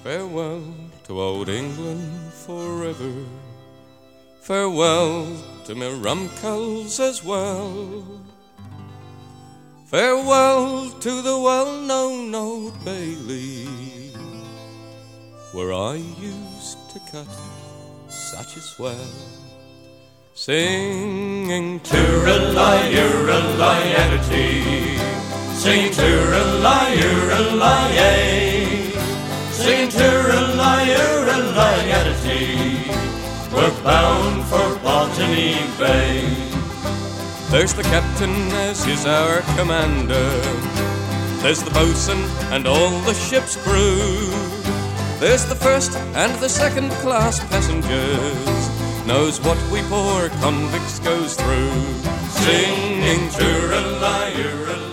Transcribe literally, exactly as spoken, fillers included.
Farewell to old England forever. Farewell to me rumcles as well. Farewell to the well-known Old Bailey, where I used to cut such a swell, singing Tooralai-ooralai-attity, singing Tooralai-ooralai-ay, singing Tooralai-ooralai-attity. We're bound for Botany Bay. There's the captain as is our commander. There's the boatswain and all the ship's crew. There's the first and the second class passengers. Knows what we poor convicts goes through. Singing Tooralai-ooralai.